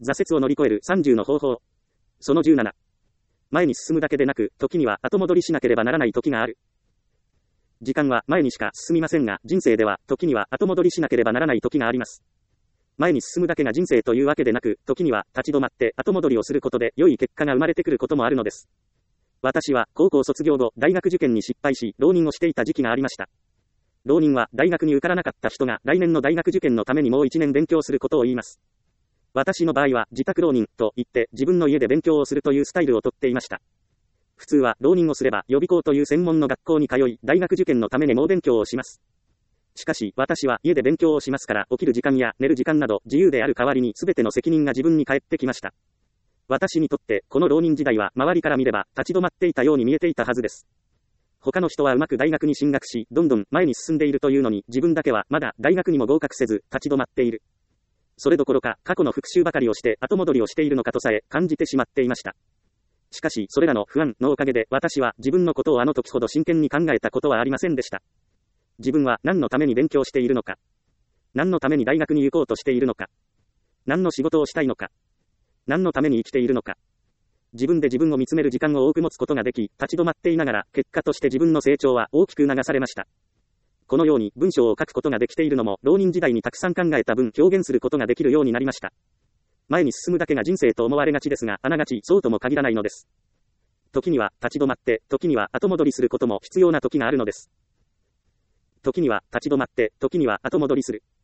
挫折を乗り越える30の方法。その17。前に進むだけでなく、時には後戻りしなければならない時がある。時間は前にしか進みませんが、人生では時には後戻りしなければならない時があります。前に進むだけが人生というわけでなく、時には立ち止まって後戻りをすることで良い結果が生まれてくることもあるのです。私は高校卒業後、大学受験に失敗し、浪人をしていた時期がありました。浪人は大学に受からなかった人が来年の大学受験のためにもう1年勉強することを言います。私の場合は自宅浪人と言って自分の家で勉強をするというスタイルをとっていました。普通は浪人をすれば予備校という専門の学校に通い、大学受験のために猛勉強をします。しかし私は家で勉強をしますから、起きる時間や寝る時間など自由である代わりに全ての責任が自分に返ってきました。私にとってこの浪人時代は周りから見れば立ち止まっていたように見えていたはずです。他の人はうまく大学に進学し、どんどん前に進んでいるというのに、自分だけはまだ大学にも合格せず、立ち止まっている。それどころか、過去の復習ばかりをして後戻りをしているのかとさえ感じてしまっていました。しかし、それらの不安のおかげで、私は自分のことをあの時ほど真剣に考えたことはありませんでした。自分は何のために勉強しているのか。何のために大学に行こうとしているのか。何の仕事をしたいのか。何のために生きているのか。自分で自分を見つめる時間を多く持つことができ、立ち止まっていながら、結果として自分の成長は大きく促されました。このように文章を書くことができているのも、浪人時代にたくさん考えた分、表現することができるようになりました。前に進むだけが人生と思われがちですが、あながちそうとも限らないのです。時には立ち止まって、時には後戻りすることも必要な時があるのです。時には立ち止まって、時には後戻りする。